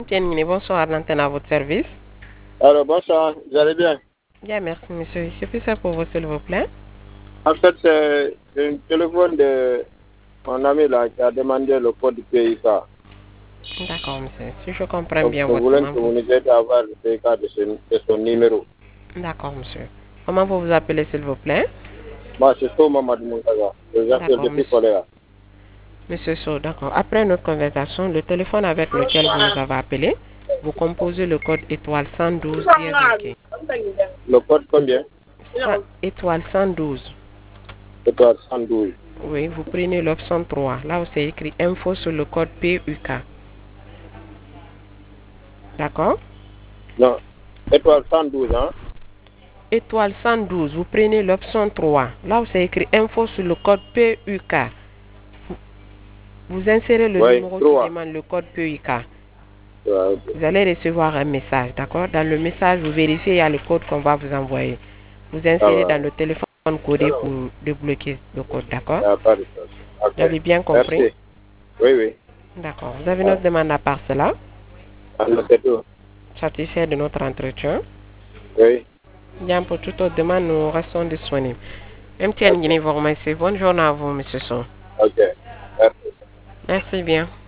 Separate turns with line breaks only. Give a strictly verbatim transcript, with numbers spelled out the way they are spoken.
Bienvenue, bonsoir, l'antenne à votre service.
Alors, bonsoir, vous allez bien?
Bien, merci, monsieur. Je peux ça pour vous, s'il vous plaît?
En fait, c'est un téléphone de mon ami là qui a demandé le code du P I K.
D'accord, monsieur. Si je comprends
Donc,
bien
je
votre
voulais
demande,
que
vous...
vous nous aidiez à avoir le P I K de, ce, de son numéro.
D'accord, monsieur. Comment vous vous appelez, s'il vous plaît?
Moi, c'est Thomas Madmoutaga. Je suis
D'accord,
depuis
monsieur.
Coléa.
Monsieur So, d'accord. Après notre conversation, le téléphone avec lequel vous nous avez appelé, vous composez le code étoile cent douze dièse OK.
Le code combien?
Cent- Étoile cent douze.
Étoile cent douze.
Oui, vous prenez l'option trois. Là où c'est écrit info sur le code P U K. D'accord?
Non, étoile cent douze, hein?
Étoile cent douze, vous prenez l'option trois. Là où c'est écrit info sur le code P U K. Vous insérez le
Oui,
numéro qui
trois.
demande le code P U K.
Ouais, ok.
Vous allez recevoir un message, d'accord? Dans le message, vous vérifiez, il y a le code qu'on va vous envoyer. Vous
Ça
insérez
va.
dans le téléphone codé pour débloquer le code, d'accord?
Il n'y a pas de chose.
Vous avez
Ok.
bien compris?
Merci. Oui, oui.
D'accord. Vous avez
Ah,
notre demande à part cela?
alors, c'est tout.
Satisfait de notre entretien?
Oui.
Bien, pour toute autre demande, nous restons disponibles. M T N
Ok.
Guinée vous remercie. Bonne journée à vous, monsieur So.
Ok. Merci.
Merci bien.